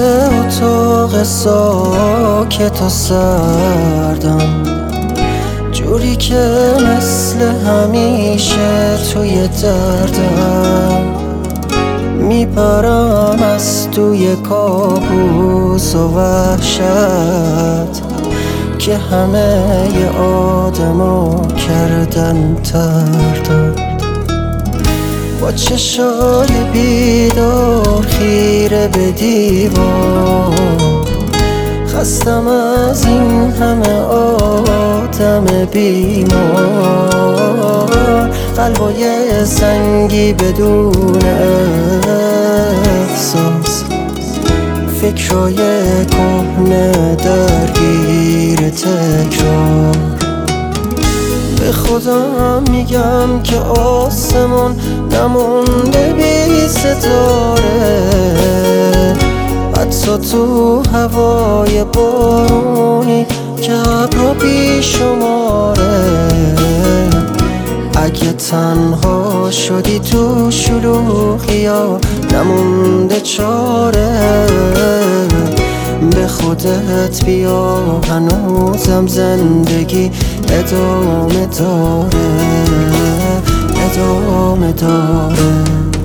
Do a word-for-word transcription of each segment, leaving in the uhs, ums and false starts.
اتاق ساکت و سردم، جوری که مثل همیشه توی دردم میپرم از توی کابوس و وحشت که همه ی آدمو کردن تردم. با چشای بیدار خیره به دیوار، خستم از این همه آدم بیمار، قلبای سنگی بدون احساس، فکرای کهنه درگیر تکرار. به خودم میگم که آسمون نمونده بی ستاره، حتی تو هوای بارونی که ابرا بی شماره. اگه تنها شدی تو شلوغیا نمونده چاره، به خودت بیا هنوزم زندگی ادامه داره، ادامه داره.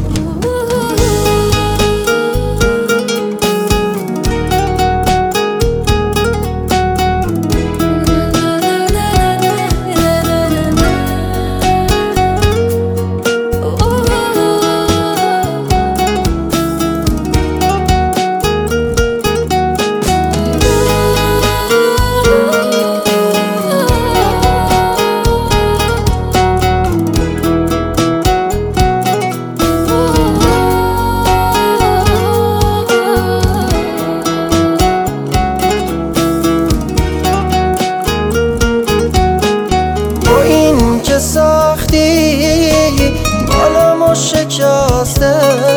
ساختی بالمو شکسته،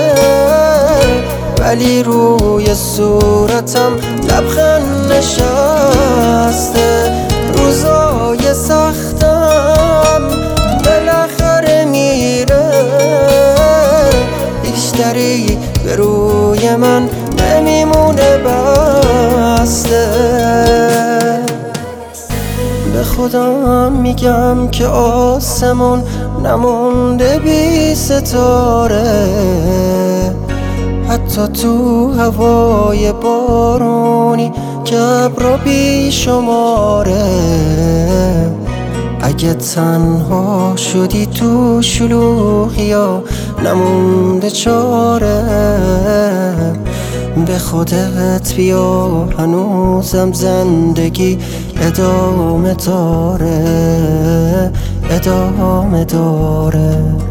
ولی روی صورتم لبخند نشسته. روزای سختم بالاخره میره، بیشتری به روی من نمیمونه بسته. به خودم میگم که آسمون نمونده بی ستاره، حتی تو هوای بارونی که ابرا بی شماره. اگه تنها شدی تو شلوغیا نمونده چاره، به خودت بیا هنوزم زندگی ادامه داره، ادامه داره.